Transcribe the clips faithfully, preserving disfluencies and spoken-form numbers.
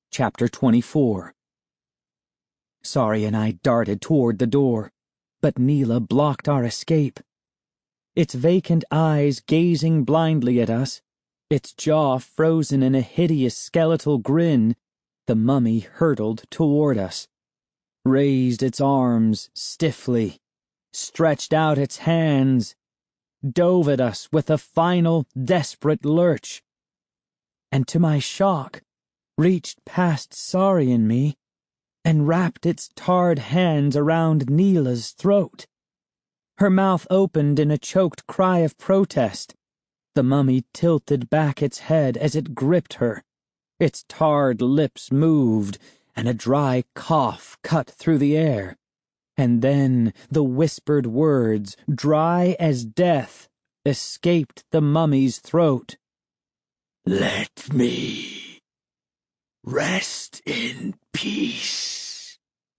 Chapter twenty-four. Sari and I darted toward the door, but Neela blocked our escape. Its vacant eyes gazing blindly at us, its jaw frozen in a hideous skeletal grin, the mummy hurtled toward us, raised its arms stiffly, stretched out its hands, dove at us with a final, desperate lurch, and to my shock, reached past Sari and me, and wrapped its tarred hands around Neela's throat. Her mouth opened in a choked cry of protest. The mummy tilted back its head as it gripped her. Its tarred lips moved, and a dry cough cut through the air. And then the whispered words, dry as death, escaped the mummy's throat. "Let me rest in peace."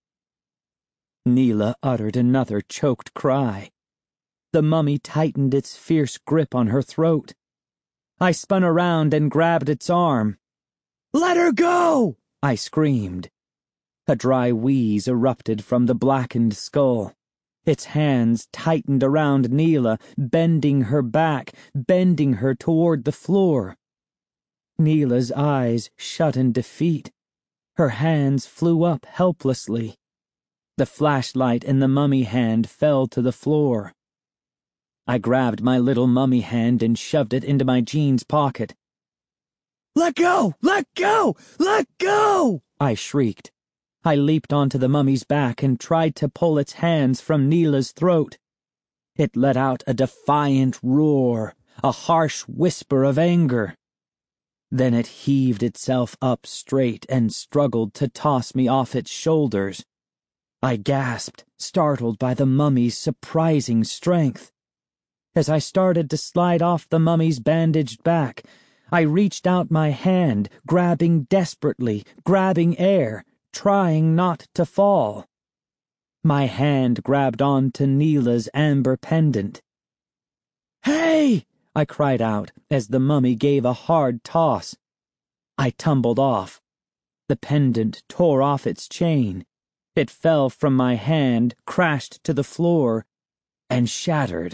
Neela uttered another choked cry. The mummy tightened its fierce grip on her throat. I spun around and grabbed its arm. "Let her go!" I screamed. A dry wheeze erupted from the blackened skull. Its hands tightened around Neela, bending her back, bending her toward the floor. Neela's eyes shut in defeat. Her hands flew up helplessly. The flashlight in the mummy hand fell to the floor. I grabbed my little mummy hand and shoved it into my jeans pocket. "Let go! Let go! Let go!" I shrieked. I leaped onto the mummy's back and tried to pull its hands from Neela's throat. It let out a defiant roar, a harsh whisper of anger. Then it heaved itself up straight and struggled to toss me off its shoulders. I gasped, startled by the mummy's surprising strength. As I started to slide off the mummy's bandaged back, I reached out my hand, grabbing desperately, grabbing air, trying not to fall. My hand grabbed onto Neela's amber pendant. "Hey!" I cried out as the mummy gave a hard toss. I tumbled off. The pendant tore off its chain. It fell from my hand, crashed to the floor, and shattered.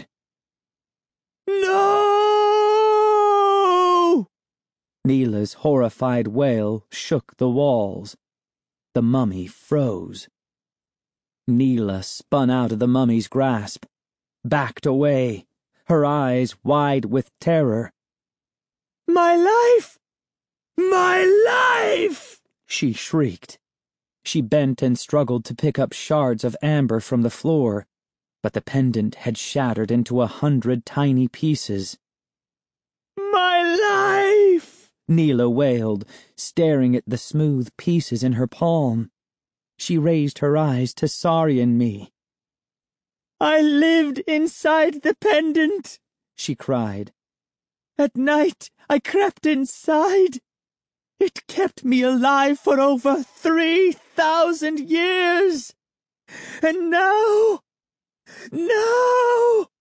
"No!" Neela's horrified wail shook the walls. The mummy froze. Neela spun out of the mummy's grasp, backed away, her eyes wide with terror. "My life! My life!" she shrieked. She bent and struggled to pick up shards of amber from the floor, but the pendant had shattered into a hundred tiny pieces. "My life!" Neela wailed, staring at the smooth pieces in her palm. She raised her eyes to Sari and me. "I lived inside the pendant," she cried. "At night I crept inside. It kept me alive for over three thousand years. And now, now,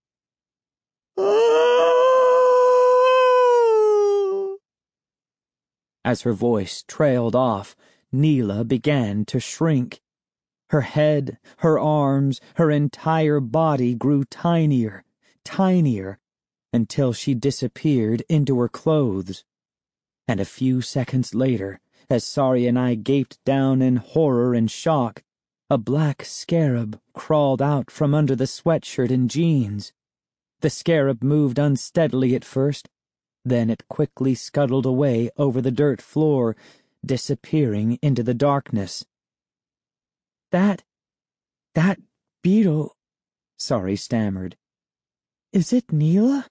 oh!" As her voice trailed off, Neela began to shrink. Her head, her arms, her entire body grew tinier, tinier, until she disappeared into her clothes. And a few seconds later, as Sari and I gaped down in horror and shock, a black scarab crawled out from under the sweatshirt and jeans. The scarab moved unsteadily at first, then it quickly scuttled away over the dirt floor, disappearing into the darkness. That, that beetle, Sari stammered. "Is it Neela?"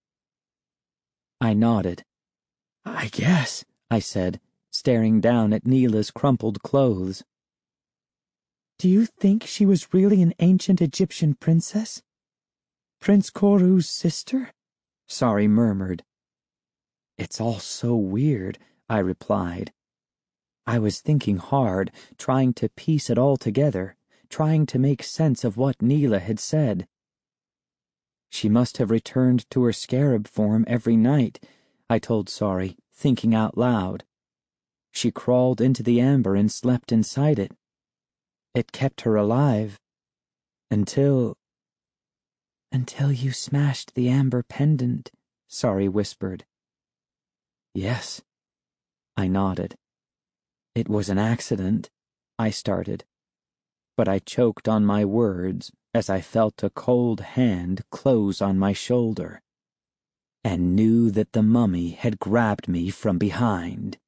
I nodded. "I guess," I said, staring down at Neela's crumpled clothes. "Do you think she was really an ancient Egyptian princess? Prince Koru's sister?" Sari murmured. "It's all so weird," I replied. I was thinking hard, trying to piece it all together, trying to make sense of what Neela had said. "She must have returned to her scarab form every night," I told Sari, thinking out loud. She crawled into the amber and slept inside it. It kept her alive. Until... Until you smashed the amber pendant, Sorry whispered. Yes. I nodded. It was an accident, I started. But I choked on my words as I felt a cold hand close on my shoulder, and knew that the mummy had grabbed me from behind.